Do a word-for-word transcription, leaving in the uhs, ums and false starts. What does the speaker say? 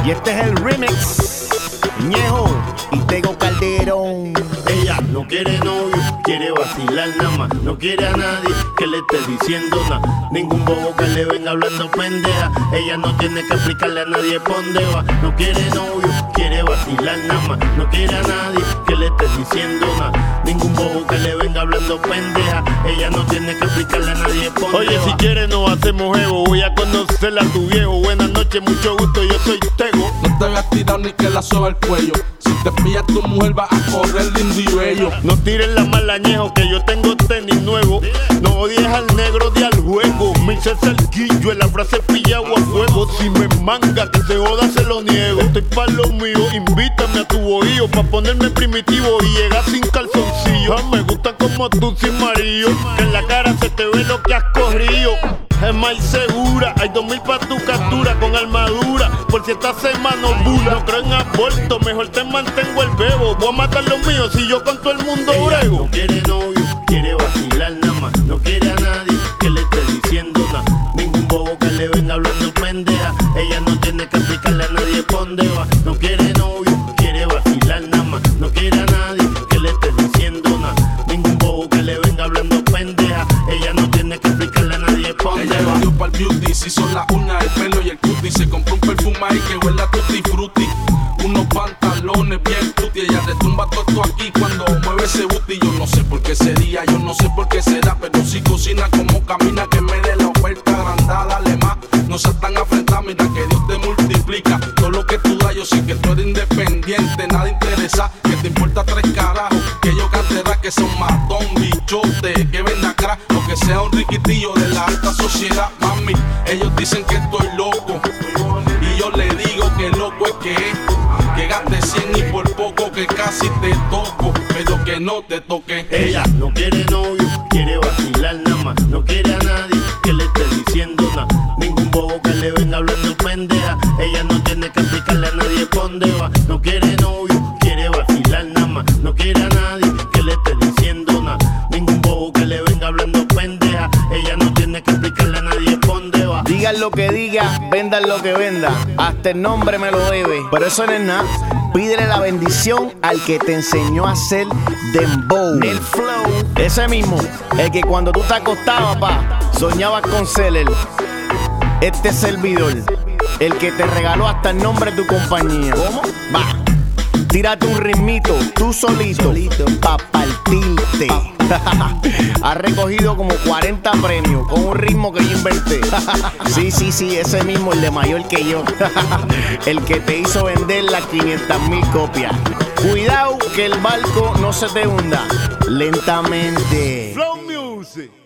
Y este es el remix, Ñejo y Tego Calderón. Ella no quiere novio, quiere vacilar nada más. No quiere a nadie que le esté diciendo nada. Ningún bobo que le venga hablando pendeja. Ella no tiene que explicarle a nadie por dónde va. No quiere novio, quiere vacilar nada más. No quiere a nadie que le esté diciendo nada. Ningún bobo que le venga hablando pendeja. Ella no tiene que explicarle a nadie por dónde Oye, va. si quieres nos hacemos jevo. Voy a conocerla a tu viejo. Buenas noches, mucho gusto, yo soy Tego. No te habías tirado ni que la soba al cuello. Si te pilla tu mujer va a correr lindo y bello. No tires la mala, Ñejo, que yo tengo tenis nuevo. No odies al negro de al juego. Me hice cerquillo en la frase pillado a fuego. Si me manga, que se joda, se lo niego. Estoy pa' lo mío, invítame a tu bohío pa' ponerme primitivo y llegar sin calzoncillo. Ah, me gusta como tú sin marido, que en la cara se te ve lo que has corrido. Es más segura, hay dos mil pa' tu captura con armadura. Por si esta semana bula. No creo en aborto, mejor te mantengo el bebo. Voy a matar los míos si yo con todo el mundo Ella brego. no quiere novio, quiere vacilar nada más. No quiere a nadie que le esté diciendo nada. Ningún bobo que le venga hablando pendeja. Ella no tiene que explicarle a nadie por dónde va. No quiere novio, quiere vacilar nada más. No quiere a nadie que le esté diciendo nada. Ningún bobo que le venga hablando pendeja. Ella no tiene que explicarle a nadie por dónde Ella va. vendió pa'l beauty, se hizo la uña, el pelo y el cutie. Se compró un perfume ahí que huele a tutti frutti. Unos pantalones bien tutti. Ella retumba todo esto aquí cuando mueve ese booty. Yo no sé por qué sería, yo no sé por qué será, pero si cocina como camina, que me dé la oferta agrandada, dale más. No seas tan afrentada, mira que Dios te multiplica. Todo lo que tú das, yo sé que tú eres independiente, nada interesa, que te importa tres carajos. Que yo cante rap, que son matón, bichote, que venda crack, o que sea un riquitillo de la alta sociedad, mami. Ellos dicen que estoy loco, y yo le digo que loco es que es. Que gaste cien y por poco que casi te toco, pero que no te toque. Ella no quiere novio, quiere vacilar nada más. No quiere a nadie que le esté diciendo nada. Ningún bobo que le venga hablando pendeja. Ella no tiene que explicarle a nadie por dónde va. No quiere novio, quiere vacilar nada más. No quiere a nadie que le esté diciendo nada. Ningún bobo que le venga hablando pendeja. Ella no tiene que explicarle a nadie por dónde va. Digan lo que diga, vendan lo que venda. Hasta el nombre me lo debe. Pero eso no es nada. Pídele la bendición al que te enseñó a hacer dembow. El flow. Ese mismo. El que cuando tú te acostabas, pa, soñabas con ser él. Este servidor. El que te regaló hasta el nombre de tu compañía. ¿Cómo? Va. Tírate un ritmito, tú solito, solito. Pa' partirte. Has recogido como cuarenta premios con un ritmo que yo inventé. Sí, sí, sí, ese mismo, el de mayor que yo. El que te hizo vender las quinientas mil copias. Cuidado que el barco no se te hunda. Lentamente. Flow Music.